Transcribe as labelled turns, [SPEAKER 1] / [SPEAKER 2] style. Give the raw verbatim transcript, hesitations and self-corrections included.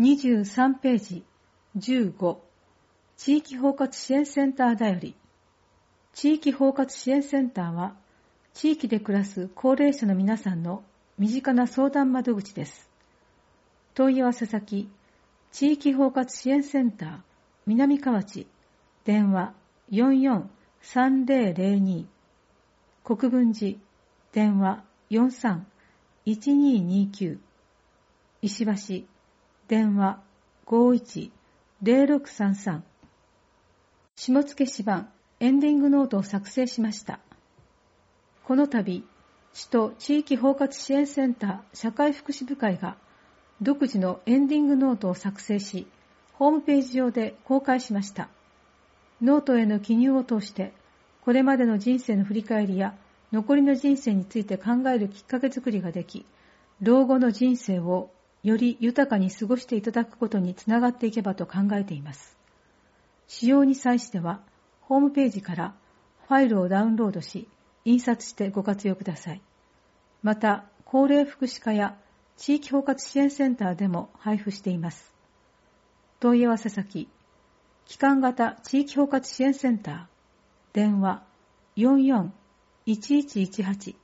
[SPEAKER 1] にじゅうさんページじゅうご地域包括支援センターだより。地域包括支援センターは地域で暮らす高齢者の皆さんの身近な相談窓口です。問い合わせ先地域包括支援センター南河内電話 よんよんさんぜろぜろに 国分寺電話 よんさんいちににきゅう 石橋電話 ごいちぜろろくさんさん。下野詩版エンディングノートを作成しました。この度、市と地域包括支援センター社会福祉部会が独自のエンディングノートを作成し、ホームページ上で公開しました。ノートへの記入を通して、これまでの人生の振り返りや残りの人生について考えるきっかけ作りができ、老後の人生をより豊かに過ごしていただくことにつながっていけばと考えています。使用に際しては、ホームページからファイルをダウンロードし、印刷してご活用ください。また、高齢福祉課や地域包括支援センターでも配布しています。問い合わせ先、基幹型地域包括支援センター、電話よんよんいちいちいちはち